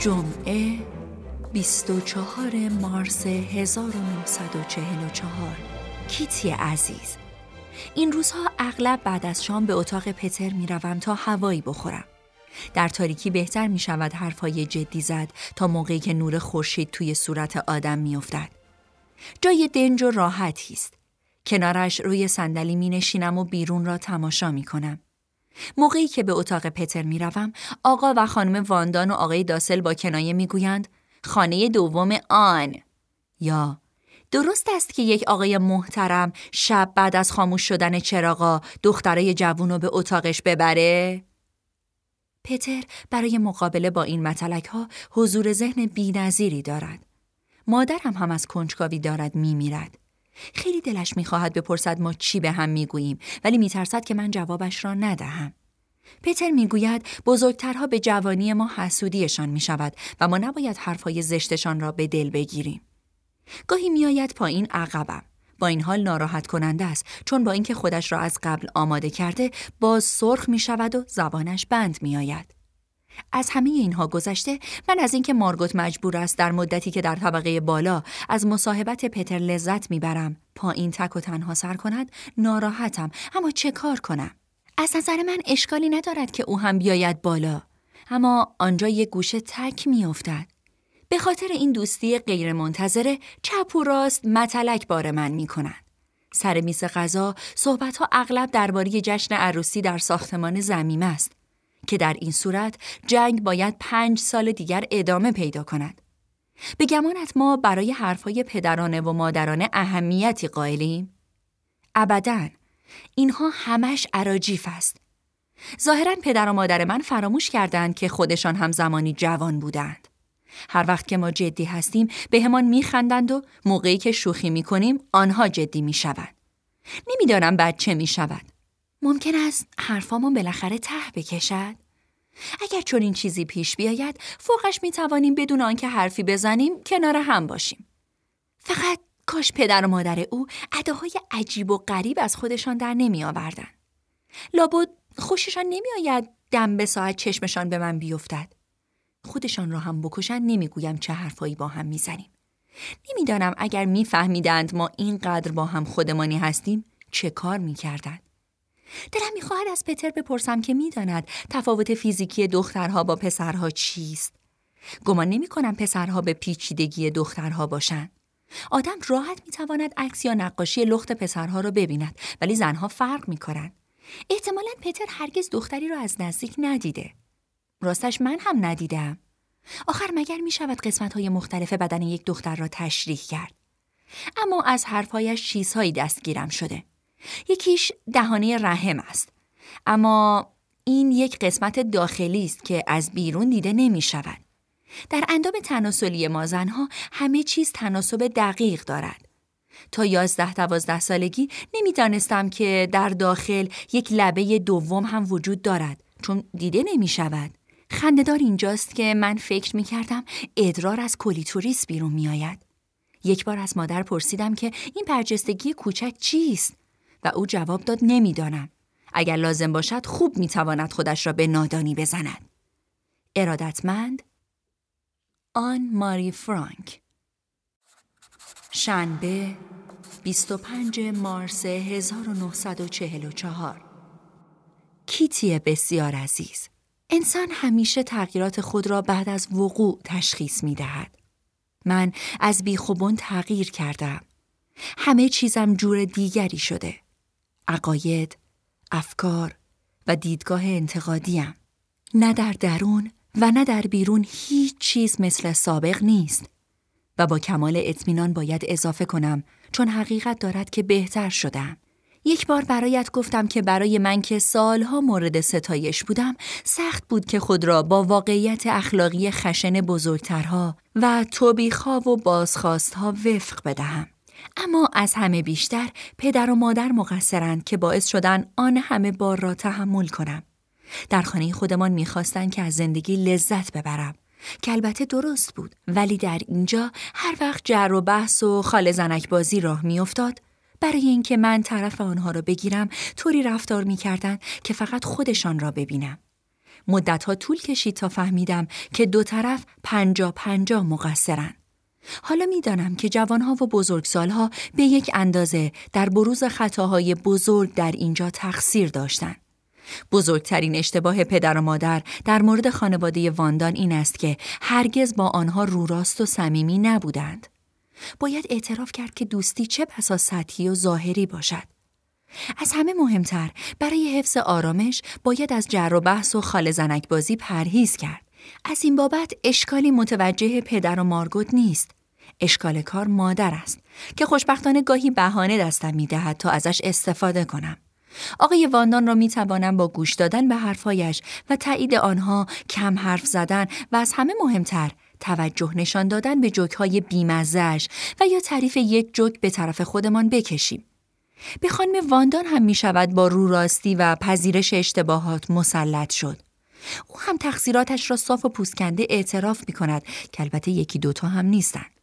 جمعه 24 مارس 1944. کیتی عزیز، این روزها اغلب بعد از شام به اتاق پتر می روم تا هوایی بخورم. در تاریکی بهتر می شود حرفای جدی زد تا موقعی که نور خورشید توی صورت آدم می افتد. جای دنج و راحتی است. کنارش روی صندلی می نشینم و بیرون را تماشا می کنم. موقعی که به اتاق پتر می روم، آقا و خانم واندان و آقای داسل با کنایه می گویند خانه دوم آن، یا درست است که یک آقای محترم شب بعد از خاموش شدن چراغا دخترای جوونو به اتاقش ببره؟ پتر برای مقابله با این متلک ها حضور ذهن بی‌نظیری دارد. مادرم هم از کنجکاوی دارد میمیرد. خیلی دلش میخواهد بپرسد ما چی به هم میگوییم، ولی میترسد که من جوابش را ندهم. پتر میگوید بزرگترها به جوانی ما حسودیشان میشود و ما نباید حرفای زشتشان را به دل بگیریم. گاهی میآید پایین عقبم. با این حال ناراحت کننده است، چون با اینکه خودش را از قبل آماده کرده باز سرخ میشود و زبانش بند میآید. از همه اینها گذشته، من از اینکه مارگوت مجبور است در مدتی که در طبقه بالا از مصاحبت پتر لذت میبرم پایین تک و تنها سر کند ناراحتم. اما چه کار کنم؟ از نظر من اشکالی ندارد که او هم بیاید بالا، اما آنجا یک گوشه تک میافتد. به خاطر این دوستی غیر منتظره چپ و راست متلک بار من میکنند. سر میز غذا صحبت‌ها اغلب درباره جشن عروسی در ساختمان ضمیم است که در این صورت جنگ باید 5 سال دیگر ادامه پیدا کند. به گمانت ما برای حرفای پدرانه و مادرانه اهمیتی قائلیم؟ ابداً. اینها همش اراجیف است. ظاهراً پدر و مادر من فراموش کردند که خودشان هم زمانی جوان بودند. هر وقت که ما جدی هستیم به همان میخندند و موقعی که شوخی میکنیم آنها جدی میشوند. نمیدانم بعد چه میشود. ممکن است حرفامون بالاخره ته بکشد؟ اگر چون این چیزی پیش بیاید فوقش میتوانیم بدون آنکه حرفی بزنیم کنار هم باشیم. فقط کاش پدر و مادر او اداهای عجیب و غریب از خودشان در نمی آوردن. لابد خوششان نمی آید دم به ساعت چشمشان به من بیفتد. خودشان را هم بکشن نمیگویم چه حرفایی با هم میزنیم. نمیدانم اگر میفهمیدند ما اینقدر با هم خودمانی هستیم چه کار میکردند. دلم میخواهد از پتر بپرسم که میداند تفاوت فیزیکی دخترها با پسرها چیست. گمان نمی‌کنم پسرها به پیچیدگی دخترها باشند. آدم راحت میتواند عکس یا نقاشی لخت پسرها را ببیند، ولی زنها فرق میکنند. احتمالاً پتر هرگز دختری را از نزدیک ندیده. راستش من هم ندیدم. آخر مگر میشود قسمت‌های مختلف بدن یک دختر را تشریح کرد؟ اما از حرفایش چیزهایی دستگیرم شده. یکیش دهانه رحم است، اما این یک قسمت داخلی است که از بیرون دیده نمی شود. در اندام تناسلی ما زنها همه چیز تناسب دقیق دارد. تا 11-12 سالگی نمی دانستم که در داخل یک لبه دوم هم وجود دارد، چون دیده نمی شود. خنده‌دار اینجاست که من فکر می کردم ادرار از کلیتوریس بیرون می آید. یک بار از مادر پرسیدم که این برجستگی کوچک چیست؟ و او جواب داد نمیدانم. اگر لازم باشد خوب میتواند خودش را به نادانی بزند. ارادتمند آن ماری فرانک. شنبه 25 مارس 1944. کیتی بسیار عزیز، انسان همیشه تغییرات خود را بعد از وقوع تشخیص میدهد. من از بیخوبون تغییر کردم. همه چیزم جور دیگری شده. عقاید، افکار و دیدگاه انتقادیم. نه در درون و نه در بیرون هیچ چیز مثل سابق نیست. و با کمال اطمینان باید اضافه کنم، چون حقیقت دارد که بهتر شدم. یک بار برایت گفتم که برای من که سالها مورد ستایش بودم، سخت بود که خود را با واقعیت اخلاقی خشن بزرگترها و توبیخ‌ها و بازخواست‌ها وفق بدهم. اما از همه بیشتر پدر و مادر مقصرند که باعث شدن آن همه بار را تحمل کنم. در خانه خودمان می‌خواستند که از زندگی لذت ببرم، که البته درست بود، ولی در اینجا هر وقت جر و بحث و خاله زنک بازی راه می‌افتاد، برای اینکه من طرف آنها را بگیرم طوری رفتار می‌کردند که فقط خودشان را ببینم. مدتها طول کشید تا فهمیدم که دو طرف 50-50 مقصرن. حالا میدانم که جوانها و بزرگسالها به یک اندازه در بروز خطاهای بزرگ در اینجا تقصیر داشتند. بزرگترین اشتباه پدر و مادر در مورد خانواده واندان این است که هرگز با آنها رو راست و صمیمی نبودند. باید اعتراف کرد که دوستی چه بسا سطحی و ظاهری باشد. از همه مهمتر برای حفظ آرامش باید از جر و بحث و خاله زنک بازی پرهیز کرد. از این بابت اشکالی متوجه پدر و مارگوت نیست. اشکال کار مادر است که خوشبختانه گاهی بهانه دستم می‌دهد تا ازش استفاده کنم. آقای واندان را می‌توانم با گوش دادن به حرفایش و تایید آنها کم حرف زدن و از همه مهمتر توجه نشان دادن به جوک‌های بی‌مزه‌اش و یا تعریف یک جوک به طرف خودمان بکشیم. به خانم واندان هم می‌شود با رو راستی و پذیرش اشتباهات مسلط شد. او هم تقصیراتش را صاف و پوسکنده اعتراف می‌کند که البته یکی دوتا هم نیستند.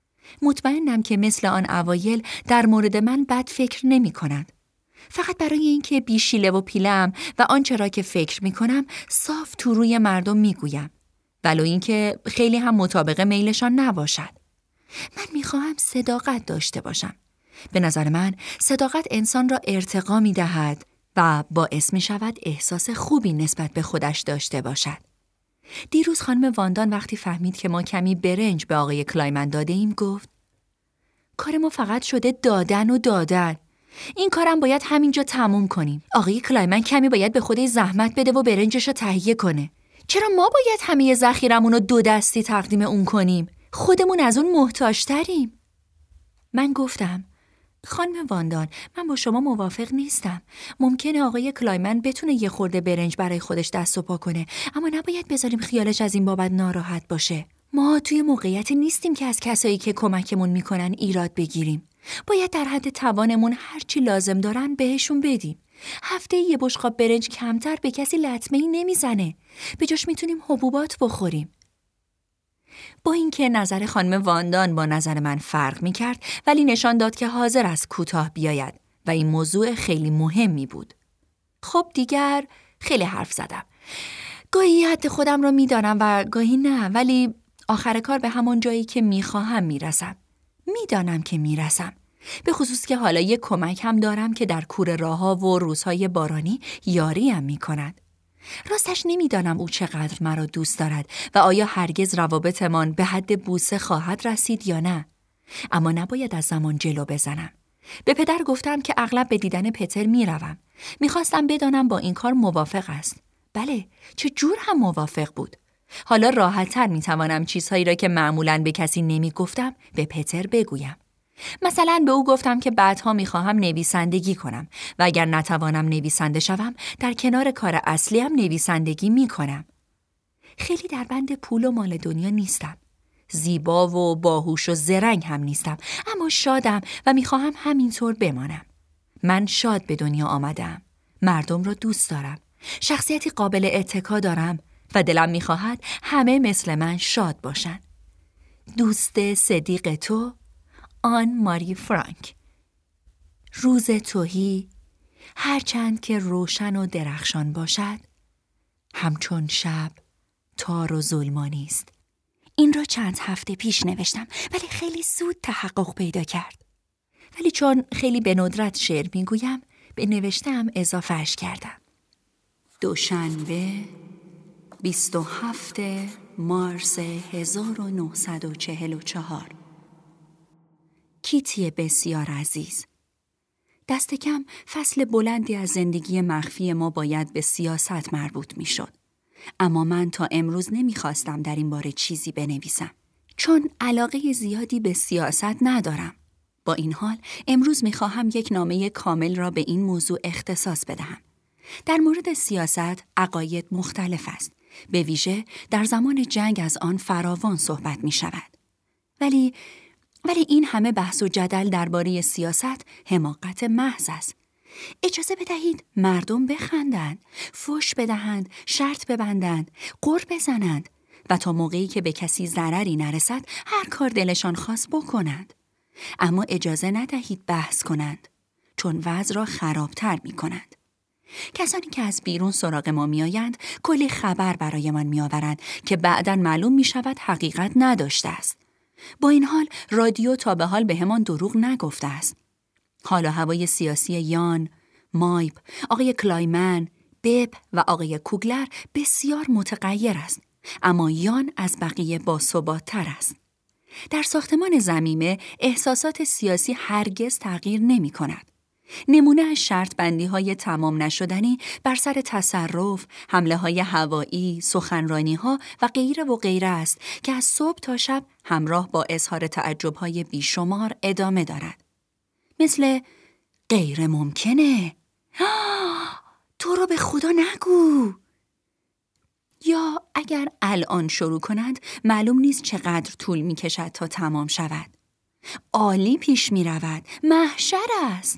مطمئنم که مثل آن اوایل در مورد من بد فکر نمی‌کند. فقط برای اینکه بیشیله و پیلم و آنچه را که فکر می‌کنم صاف تو روی مردم می‌گویم. ولو اینکه خیلی هم مطابق میلشان نباشد. من می‌خواهم صداقت داشته باشم. به نظر من صداقت انسان را ارتقا می‌دهد و باعث می‌شود احساس خوبی نسبت به خودش داشته باشد. دیروز خانم واندان وقتی فهمید که ما کمی برنج به آقای کلایمن داده ایم گفت کار ما فقط شده دادن و دادن. این کارم باید همینجا تموم کنیم. آقای کلایمن کمی باید به خودش زحمت بده و برنجش رو تهیه کنه. چرا ما باید همه ذخیرمون رو 2 دستی تقدیم اون کنیم؟ خودمون از اون محتاج‌تریم. من گفتم خانم واندان، من با شما موافق نیستم. ممکنه آقای کلایمن بتونه یه خورده برنج برای خودش دست و پا کنه، اما نباید بذاریم خیالش از این بابت ناراحت باشه. ما توی موقعیتی نیستیم که از کسایی که کمکمون میکنن ایراد بگیریم. باید در حد توانمون هرچی لازم دارن بهشون بدیم. هفته یه بشقاب برنج کمتر به کسی لطمه‌ای نمیزنه. به جاش میتونیم حبوبات بخوریم. با اینکه نظر خانم واندان با نظر من فرق می‌کرد، ولی نشان داد که حاضر است کوتاه بیاید و این موضوع خیلی مهمی بود. خب دیگر خیلی حرف زدم. گاهی حد خودم رو می‌دانم و گاهی نه، ولی آخر کار به همون جایی که می‌خواهم میرسم. می‌دانم که میرسم. به خصوص که حالا یک کمک هم دارم که در کوره راه‌ها و روزهای بارانی یاریم می‌کند. راستش نمیدانم او چقدر مرا دوست دارد و آیا هرگز روابطمان به حد بوسه خواهد رسید یا نه. اما نباید از زمان جلو بزنم. به پدر گفتم که اغلب به دیدن پتر میروم. میخواستم بدانم با این کار موافق است. بله، چه جور هم موافق بود. حالا راحت‌تر میتوانم چیزهایی را که معمولاً به کسی نمیگفتم به پتر بگویم. مثلا به او گفتم که بعدها میخواهم نویسندگی کنم و اگر نتوانم نویسنده شوم در کنار کار اصلیم نویسندگی میکنم. خیلی در بند پول و مال دنیا نیستم. زیبا و باهوش و زرنگ هم نیستم، اما شادم و میخواهم همینطور بمانم. من شاد به دنیا آمدم. مردم را دوست دارم. شخصیتی قابل اتکا دارم و دلم میخواهد همه مثل من شاد باشن. دوست صدیق تو، آن ماری فرانک. روز تهی هرچند که روشن و درخشان باشد، همچون شب تار و ظلمانی است. این را چند هفته پیش نوشتم ولی خیلی زود تحقق پیدا کرد. ولی چون خیلی به ندرت شعر میگویم به نوشتم اضافهش کردم. دوشنبه 27 مارس 1944. کیتی بسیار عزیز، دست کم فصل بلندی از زندگی مخفی ما باید به سیاست مربوط می شد. اما من تا امروز نمیخواستم در این باره چیزی بنویسم. چون علاقه زیادی به سیاست ندارم. با این حال امروز میخواهم یک نامه کامل را به این موضوع اختصاص بدهم. در مورد سیاست عقاید مختلف است. به ویژه در زمان جنگ از آن فراوان صحبت می شود. ولی این همه بحث و جدل درباره سیاست حماقت محض است. اجازه بدهید مردم بخندند، فحش بدهند، شرط ببندند، غر بزنند و تا موقعی که به کسی ضرری نرسد هر کار دلشان خواست بکنند. اما اجازه ندهید بحث کنند، چون وضع را خرابتر می کنند. کسانی که از بیرون سراغ ما میآیند کلی خبر برایمان میآورند که بعداً معلوم میشود حقیقت نداشته است. با این حال رادیو تا به حال بهمان دروغ نگفته است. حال و هوای سیاسی یان، مایپ، آقای کلایمن، بب و آقای کوگلر بسیار متغیر است، اما یان از بقیه باثبات‌تر است. در ساختمان ضمیمه احساسات سیاسی هرگز تغییر نمی کند. نمونه از شرط بندی های تمام نشدنی بر سر تصرف، حمله های هوایی، سخنرانی ها و غیره است که از صبح تا شب همراه با اظهار تعجب های بیشمار ادامه دارد. مثل غیر ممکنه، تو رو به خدا نگو. یا اگر الان شروع کنند معلوم نیست چقدر طول می کشد تا تمام شود. عالی پیش می رود، محشر است.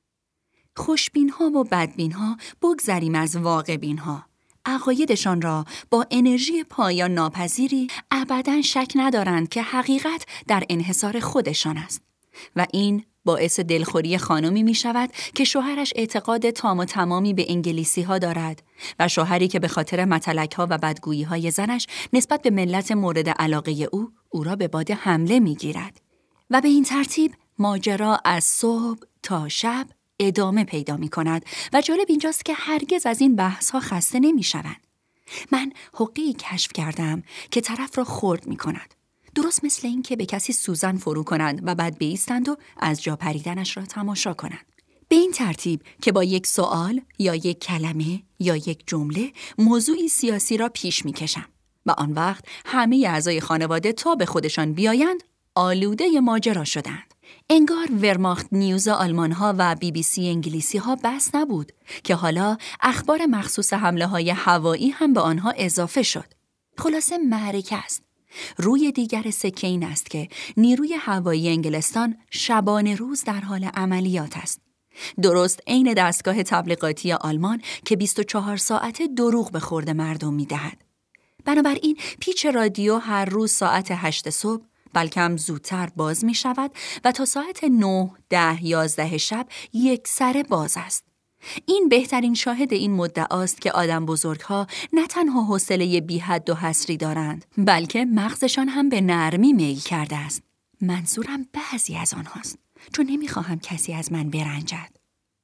خوشبین ها و بدبین ها بگذریم از واقع بین ها. عقایدشان را با انرژی پایان ناپذیری ابداً شک ندارند که حقیقت در انحصار خودشان است. و این باعث دلخوری خانمی می شود که شوهرش اعتقاد تام و تمامی به انگلیسی ها دارد و شوهری که به خاطر متلک ها و بدگویی های زنش نسبت به ملت مورد علاقه او را به باد حمله می گیرد. و به این ترتیب ماجرا از صبح تا شب ادامه پیدا می کند و جالب اینجاست که هرگز از این بحث ها خسته نمی شوند. من حقیقی کشف کردم که طرف را خرد می کند. درست مثل این که به کسی سوزن فرو کنند و بعد بایستند و از جا پریدنش را تماشا کنند. به این ترتیب که با یک سوال یا یک کلمه یا یک جمله موضوعی سیاسی را پیش می کشم و آن وقت همه اعضای خانواده تا به خودشان بیایند آلوده ماجرا شدند. انگار ورماخت نیوز آلمان ها و BBC انگلیسی ها بس نبود که حالا اخبار مخصوص حمله های هوایی هم به آنها اضافه شد. خلاصه معرکه است. روی دیگر سکه این است که نیروی هوایی انگلستان شبانه روز در حال عملیات است. درست عین دستگاه تبلیغاتی آلمان که 24 ساعته دروغ به خورد مردم می‌دهد. بنابراین پیچ رادیو هر روز ساعت 8 صبح بلکه هم زودتر باز می شود و تا ساعت 9, 10, 11 شب یک سره باز است. این بهترین شاهد این مدعاست که آدم بزرگها نه تنها حوصله بی حد و حصری دارند، بلکه مغزشان هم به نرمی میل کرده است. منظورم بعضی از آنهاست، چون نمیخواهم کسی از من برنجد.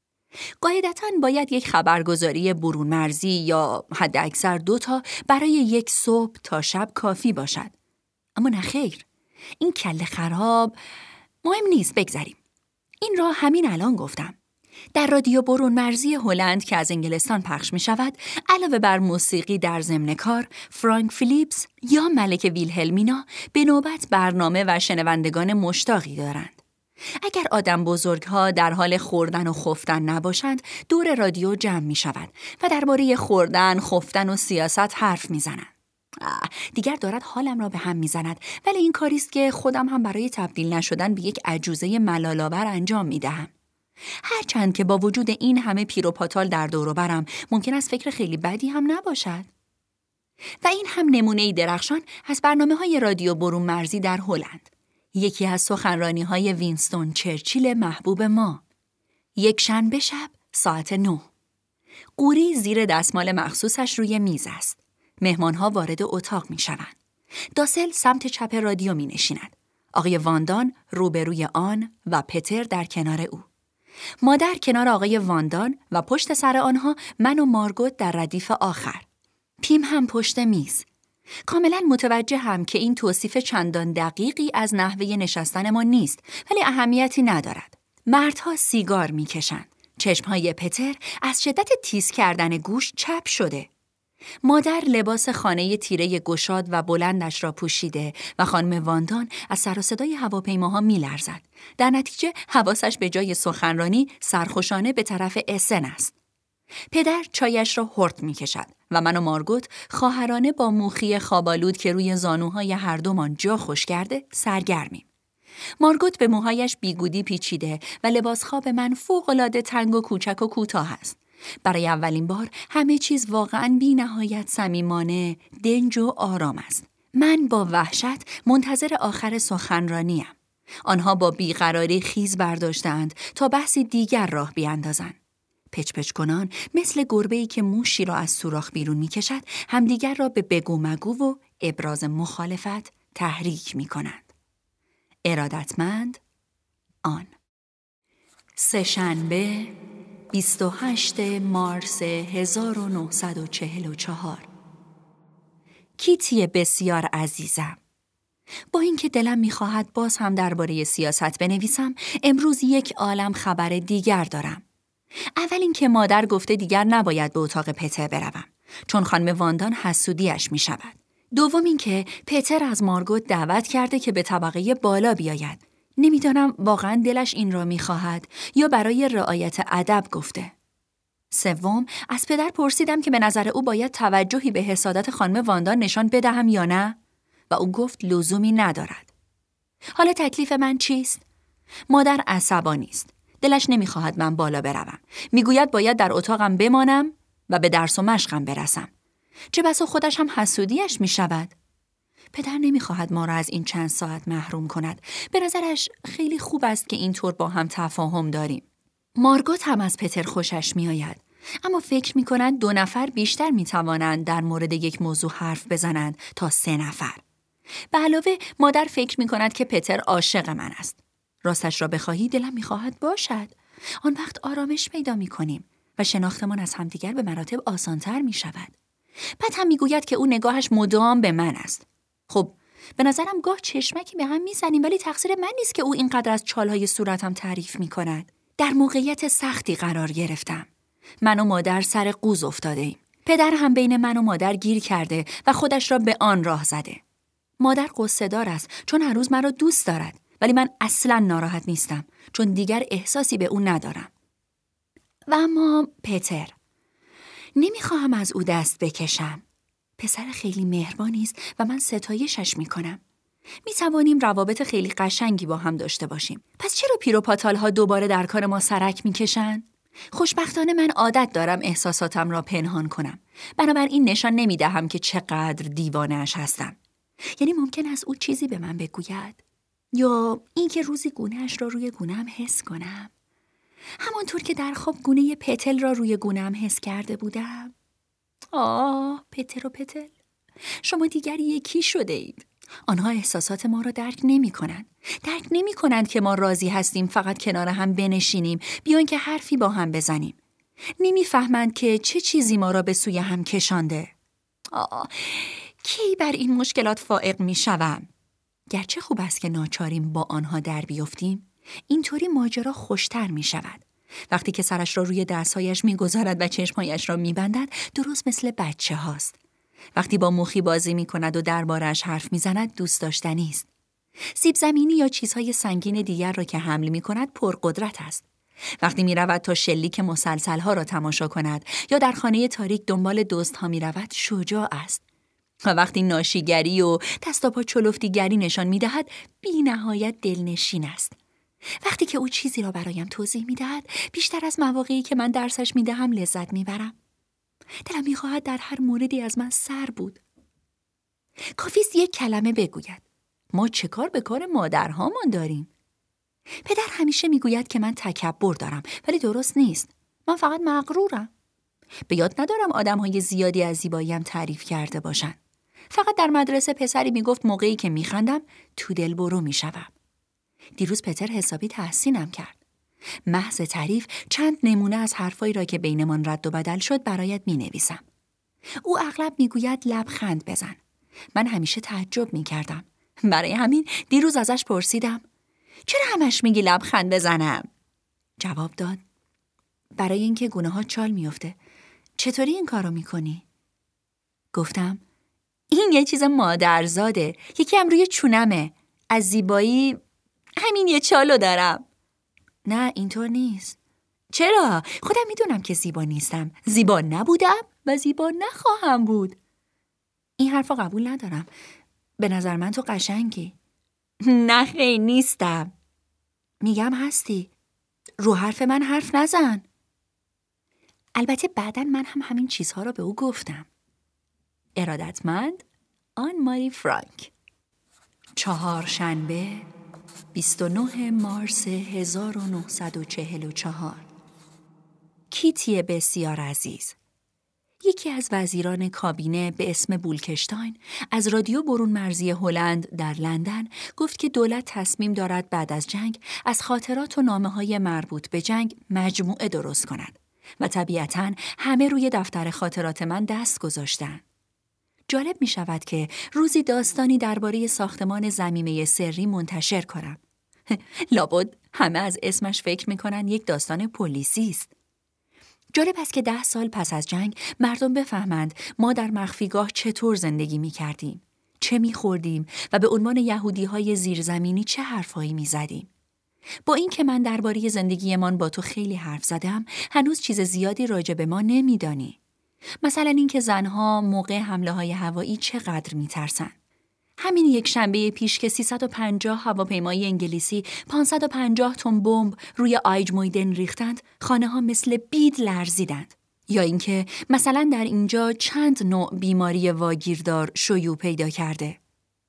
قاعدتاً باید یک خبرگزاری برون مرزی یا حد اکثر 2 تا برای یک صبح تا شب کافی باشد. اما نه خیر. این کله خراب مهم نیست، بگذاریم. این را همین الان گفتم. در رادیو برون مرزی هلند که از انگلستان پخش می شود، علاوه بر موسیقی در ضمن کار، فرانک فیلیپس یا ملکه ویلهلمینا به نوبت برنامه و شنوندگان مشتاقی دارند. اگر آدم بزرگها در حال خوردن و خفتن نباشند، دور رادیو جمع می شود و درباره خوردن، خفتن و سیاست حرف می زنند. دیگر دارد حالم را به هم میزند، ولی این کاریست که خودم هم برای تبدیل نشدن به یک عجوزه ملال‌آور انجام میدهم. هرچند که با وجود این همه پیر و پاتال در دور و برم ممکن است فکر خیلی بدی هم نباشد. و این هم نمونه‌ای درخشان از برنامه‌های رادیو برون مرزی در هلند. یکی از سخنرانی‌های وینستون چرچیل محبوب ما. یک شنبه شب ساعت 9. قوری زیر دستمال مخصوصش روی میز است. مهمانها وارد اتاق می شوند. داسل سمت چپ رادیو می نشیند. آقای واندان روبروی آن و پتر در کنار او. مادر کنار آقای واندان و پشت سر آنها من و مارگوت در ردیف آخر. پیم هم پشت میز. کاملا متوجه هم که این توصیف چندان دقیقی از نحوه نشستن ما نیست، ولی اهمیتی ندارد. مردها سیگار می کشند. چشمهای پتر از شدت تیز کردن گوش چپ شده. مادر لباس خانه تیره گشاد و بلندش را پوشیده و خانم واندان از سر و صدای هواپیماها می‌لرزد. در نتیجه حواسش به جای سخنرانی سرخوشانه به طرف اسن است. پدر چایش را هورت می‌کشد و من و مارگوت خواهرانه با موخی خوابالود که روی زانوهای هر دومان جا خوش کرده سرگرمیم. مارگوت به موهایش بیگودی پیچیده و لباس خواب من فوق‌العاده تنگ و کوچک و کوتاه است. برای اولین بار همه چیز واقعاً بی نهایت صمیمانه، دنج و آرام است. من با وحشت منتظر آخر سخنرانیم. آنها با بیقراری خیز برداشتند تا بحثی دیگر راه بیاندازند. پچ کنان مثل گربه‌ای که موشی را از سوراخ بیرون می‌کشد، همدیگر را به بگو مگو و ابراز مخالفت تحریک می‌کنند. ارادتمند آن. سه‌شنبه 28 مارس 1944. کیتی بسیار عزیزم، با اینکه دلم می‌خواهد باز هم درباره سیاست بنویسم، امروز یک عالم خبر دیگر دارم. اول اینکه مادر گفته دیگر نباید به اتاق پتر بروم، چون خانم واندان حسودیش می‌شود. دوم اینکه پتر از مارگوت دعوت کرده که به طبقه بالا بیاید. نمیدانم واقعا دلش این را می‌خواهد یا برای رعایت ادب گفته. سوم، از پدر پرسیدم که به نظر او باید توجهی به حسادت خانم واندان نشان بدهم یا نه، و او گفت لزومی ندارد. حالا تکلیف من چیست؟ مادر عصبانی است. دلش نمیخواهد من بالا بروم. میگوید باید در اتاقم بمانم و به درس و مشقم برسم. چه بسا خودش هم حسودیش میشود. پدر نمیخواهد ما را از این چند ساعت محروم کند. به نظرش خیلی خوب است که اینطور با هم تفاهم داریم. مارگوت هم از پتر خوشش میآید. اما فکر میکنند 2 نفر بیشتر میتوانند در مورد یک موضوع حرف بزنند تا 3 نفر. به علاوه مادر فکر میکند که پتر عاشق من است. راستش را بخواهی دلم میخواهد باشد. آن وقت آرامش پیدا میکنیم و شناختمان از همدیگر به مراتب آسانتر میشود. بعد هم میگوید که او نگاهش مدام به من است. خب به نظرم گاه چشمکی به هم میزنیم، ولی تقصیر من نیست که او اینقدر از چالهای صورتم تعریف میکند. در موقعیت سختی قرار گرفتم. من و مادر سر قوز افتاده ایم. پدر هم بین من و مادر گیر کرده و خودش را به آن راه زده. مادر غصه‌دار است چون هر روز مرا دوست دارد، ولی من اصلاً ناراحت نیستم چون دیگر احساسی به او ندارم. و اما پتر، نمیخواهم از او دست بکشم. پسر خیلی مهربانی است و من ستایشش میکنم. میتوانیم روابط خیلی قشنگی با هم داشته باشیم. پس چرا پیر و پاتال‌ها دوباره در کار ما سرک میکشن؟ خوشبختانه من عادت دارم احساساتم را پنهان کنم. بنابراین نشان نمیدهم که چقدر دیوانه‌اش هستم. یعنی ممکن است او چیزی به من بگوید، یا اینکه روزی گونه‌اش را روی گونه‌ام حس کنم، همانطور که در خواب گونه پتل را روی گونه‌ام حس کرده بودم. پتر و پتل، شما دیگر یکی شده اید. آنها احساسات ما را درک نمی کنند که ما راضی هستیم فقط کنار هم بنشینیم بیان که حرفی با هم بزنیم. نمیفهمند که چه چیزی ما را به سوی هم کشانده. کی بر این مشکلات فائق می شوم؟ گرچه خوب است که ناچاریم با آنها در بیفتیم، اینطوری ماجرا خوشتر می شود. وقتی که سرش را روی دستهایش می گذارد و چشمهایش را می بندد، درست مثل بچه هاست. وقتی با مخی بازی می کند و درباره‌اش حرف می زند، دوست داشتنی است. سیب زمینی یا چیزهای سنگین دیگر را که حمل می کند پرقدرت است. وقتی می رود تا شلیک مسلسل‌ها را تماشا کند یا در خانه تاریک دنبال دزدها می رود، شجاع است. و وقتی ناشیگری و دست و پا چلفتیگری نشان می دهد، بی نهایت دلنشین است. وقتی که او چیزی را برایم توضیح می دهد، بیشتر از مواقعی که من درسش می دهم لذت می برم. دلم می خواهد در هر موردی از من سر بود. کافیست یک کلمه بگوید. ما چه کار به کار مادرهامان داریم؟ پدر همیشه می گوید که من تکبر دارم، ولی درست نیست. من فقط مغرورم. به یاد ندارم آدم‌های زیادی از زیباییم تعریف کرده باشن. فقط در مدرسه پسری میگفت موقعی که میخندم تو دل برو میشوم. دیروز پتر حسابی تحسینم کرد. محض تعریف چند نمونه از حرفایی را که بینمان رد و بدل شد برایت مینویسم. او اغلب میگوید لبخند بزن. من همیشه تعجب میکردم. برای همین دیروز ازش پرسیدم چرا همش میگی لبخند بزنم؟ جواب داد برای اینکه گونه ها چال میفته. چطوری این کارو میکنی؟ گفتم این یه چیز مادرزاده، یکی هم روی چونمه. از زیبایی همین یه چالو دارم. نه اینطور نیست. چرا؟ خودم میدونم که زیبا نیستم. زیبا نبودم و زیبا نخواهم بود. این حرفا قبول ندارم. به نظر من تو قشنگی. نه خیلی نیستم. میگم هستی. رو حرف من حرف نزن. البته بعداً من هم همین چیزها را به او گفتم. ارادتمند آن ماری فرانک. چهارشنبه 29 مارس 1944. کیتی بسیار عزیز. یکی از وزیران کابینه به اسم بولکشتاین از رادیو برون مرزی هلند در لندن گفت که دولت تصمیم دارد بعد از جنگ از خاطرات و نامه‌های مربوط به جنگ مجموعه درست کند و طبیعتاً همه روی دفتر خاطرات من دست گذاشتند. جالب می شود که روزی داستانی درباره ساختمان ضمیمه سری منتشر کنم. لابد همه از اسمش فکر می کنن یک داستان پلیسی است. جالب است که 10 سال پس از جنگ مردم بفهمند ما در مخفیگاه چطور زندگی می کردیم، چه می خوردیم و به عنوان یهودی‌های زیرزمینی چه حرفایی می زدیم. با این که من درباره زندگیمان با تو خیلی حرف زدم، هنوز چیز زیادی راجع به ما نمی دانی. مثلا اینکه زنها موقع حمله‌های هوایی چقدر می‌ترسن. همین یک شنبه پیش که 350 هواپیمای انگلیسی 550 تن بمب روی آیجمویدن ریختند، خانه‌ها مثل بید لرزیدند. یا اینکه مثلا در اینجا چند نوع بیماری واگیردار شیوع پیدا کرده.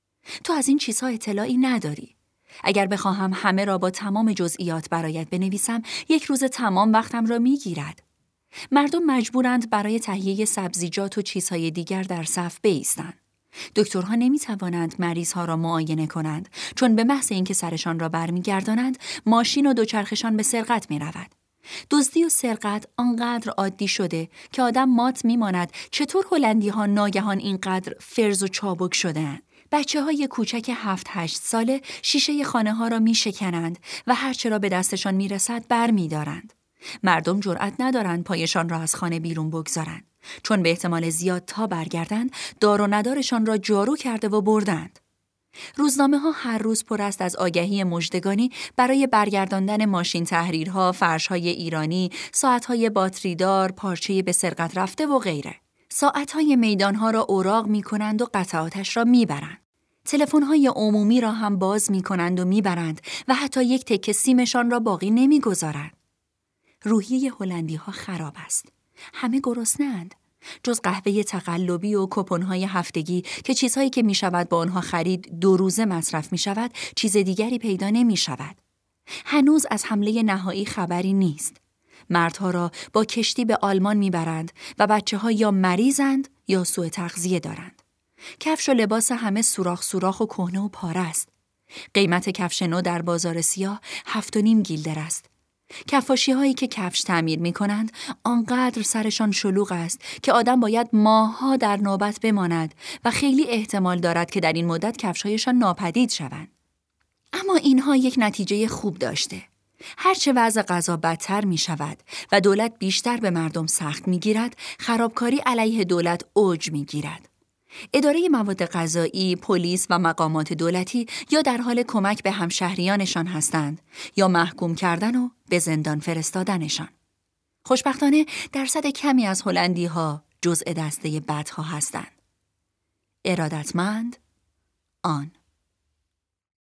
تو از این چیزها اطلاعی نداری. اگر بخواهم همه را با تمام جزئیات برایت بنویسم، یک روز تمام وقتم را می‌گیرد. مردم مجبورند برای تهیه سبزیجات و چیزهای دیگر در صف بایستند. دکترها نمی‌توانند مریضها را معاینه کنند، چون به محض اینکه سرشان را برمیگردانند، ماشین و دوچرخشان به سرقت می‌رود. دزدی و سرقت آنقدر عادی شده که آدم مات می‌ماند چطور هلندی‌ها ناگهان اینقدر فرز و چابک شده‌اند. بچه‌های کوچک 7-8 ساله شیشه خانه‌ها را می‌شکنند و هر چه را به دستشان می‌رسد برمی‌دارند. مردم جرأت ندارند پایشان را از خانه بیرون بگذارند، چون به احتمال زیاد تا برگردند دار و ندارشان را جارو کرده و بردند. روزنامه‌ها هر روز پر است از آگهی مژدگانی برای برگرداندن ماشین تحریرها، فرش‌های ایرانی، ساعت‌های باتریدار، پارچه به سرقت رفته و غیره. ساعت‌های میدان‌ها را اوراق می‌کنند و قطعاتش را می‌برند. تلفن‌های عمومی را هم باز می‌کنند و می‌برند و حتی یک تکه سیمشان را باقی نمی‌گذارند. روحیه هلندی‌ها خراب است. همه گرسنه‌اند. جز قهوه تقلبی و کوپن‌های هفتگی که چیزهایی که می‌شود با آنها خرید 2 روزه مصرف می‌شود، چیز دیگری پیدا نمی‌شود. هنوز از حمله نهایی خبری نیست. مردها را با کشتی به آلمان می‌برند و بچه‌ها یا مریضند یا سوء تغذیه دارند. کفش و لباس همه سوراخ و کهنه و پاره است. قیمت کفش نو در بازار سیاه 7.5 گیلدر است. کفاشی‌هایی که کفش تعمیر می‌کنند آنقدر سرشان شلوغ است که آدم باید ماه‌ها در نوبت بماند و خیلی احتمال دارد که در این مدت کفش‌هایشان ناپدید شوند. اما اینها یک نتیجه خوب داشته. هرچه وضع غذا بدتر می‌شود و دولت بیشتر به مردم سخت می‌گیرد، خرابکاری علیه دولت اوج می‌گیرد. اداره مواد غذایی، پلیس و مقامات دولتی یا در حال کمک به همشهریانشان هستند یا محکوم کردن و به زندان فرستادنشان. خوشبختانه درصد کمی از هلندی‌ها جزء دسته بدها هستند. ارادتمند آن